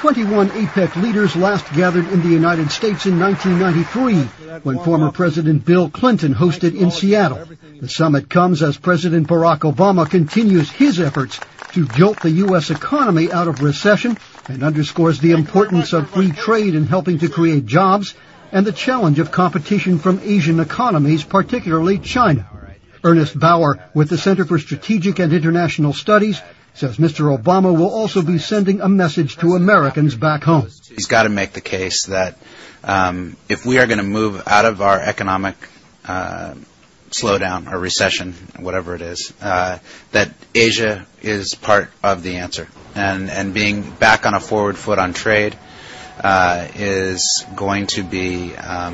21 APEC leaders last gathered in the United States in 1993, when former President Bill Clinton hosted in Seattle. The summit comes as President Barack Obama continues his efforts to jolt the U.S. economy out of recession and underscores the importance of free trade in helping to create jobs and the challenge of competition from Asian economies, particularly China. Ernest Bauer with the Center for Strategic and International Studies says Mr. Obama will also be sending a message to Americans back home. He's got to make the case that if we are going to move out of our economic slowdown or recession, whatever it is, that Asia is part of the answer. And being back on a forward foot on trade is going to be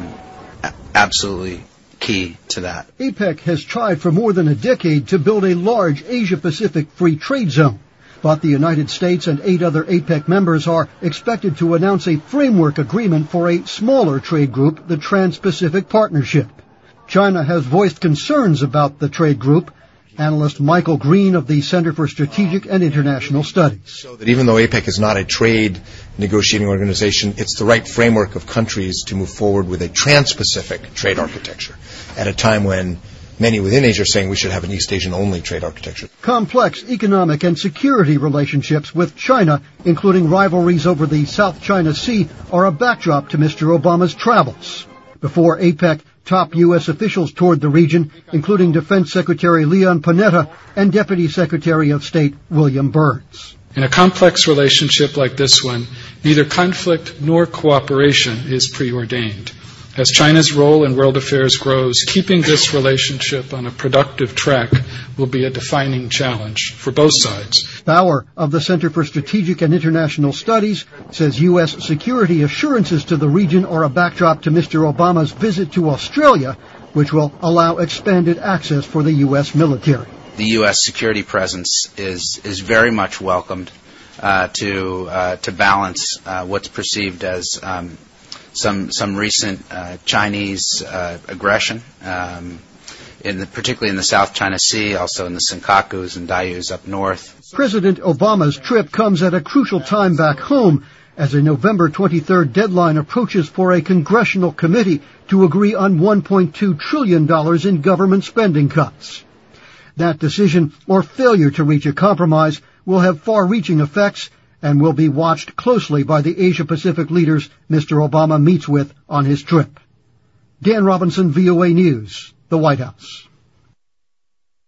absolutely key to that. APEC has tried for more than a decade to build a large Asia-Pacific free trade zone, but the United States and 8 other APEC members are expected to announce a framework agreement for a smaller trade group, the Trans-Pacific Partnership. China has voiced concerns about the trade group. Analyst Michael Green of the Center for Strategic and International Studies. So that even though APEC is not a trade negotiating organization, it's the right framework of countries to move forward with a trans-Pacific trade architecture at a time when many within Asia are saying we should have an East Asian-only trade architecture. Complex economic and security relationships with China, including rivalries over the South China Sea, are a backdrop to Mr. Obama's travels. Before APEC, top U.S. officials toured the region, including Defense Secretary Leon Panetta and Deputy Secretary of State William Burns. In a complex relationship like this one, neither conflict nor cooperation is preordained. As China's role in world affairs grows, keeping this relationship on a productive track will be a defining challenge for both sides. Bauer of the Center for Strategic and International Studies says U.S. security assurances to the region are a backdrop to Mr. Obama's visit to Australia, which will allow expanded access for the U.S. military. The U.S. security presence is very much welcomed to balance what's perceived as some recent Chinese aggression, particularly in the South China Sea, also in the Senkakus and Diaoyus up north. President Obama's trip comes at a crucial time back home as a November 23rd deadline approaches for a congressional committee to agree on $1.2 trillion in government spending cuts. That decision, or failure to reach a compromise, will have far-reaching effects and will be watched closely by the Asia-Pacific leaders Mr. Obama meets with on his trip. Dan Robinson, VOA News, the White House.